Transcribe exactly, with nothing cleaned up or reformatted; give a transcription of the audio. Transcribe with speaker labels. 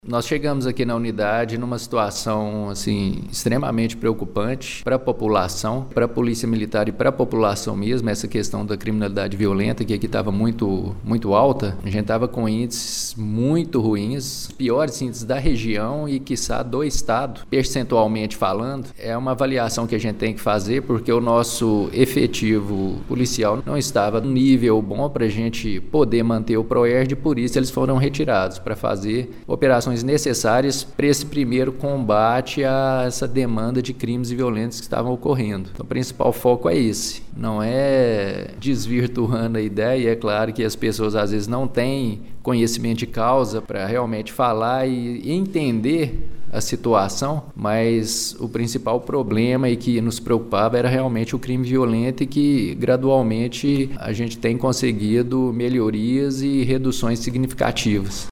Speaker 1: Nós chegamos aqui na unidade numa situação assim extremamente preocupante para a população, para a Polícia Militar e para a população mesmo, essa questão da criminalidade violenta que aqui estava muito, muito alta. A gente estava com índices muito ruins, piores índices da região e quiçá do estado, percentualmente falando. É uma avaliação que a gente tem que fazer porque o nosso efetivo policial não estava no nível bom para a gente poder manter o PROERD, por isso eles foram retirados para fazer operações necessárias para esse primeiro combate a essa demanda de crimes violentos que estavam ocorrendo. Então, o principal foco é esse, não é desvirtuando a ideia. É claro que as pessoas às vezes não têm conhecimento de causa para realmente falar e entender a situação, mas o principal problema e que nos preocupava era realmente o crime violento e que gradualmente a gente tem conseguido melhorias e reduções significativas.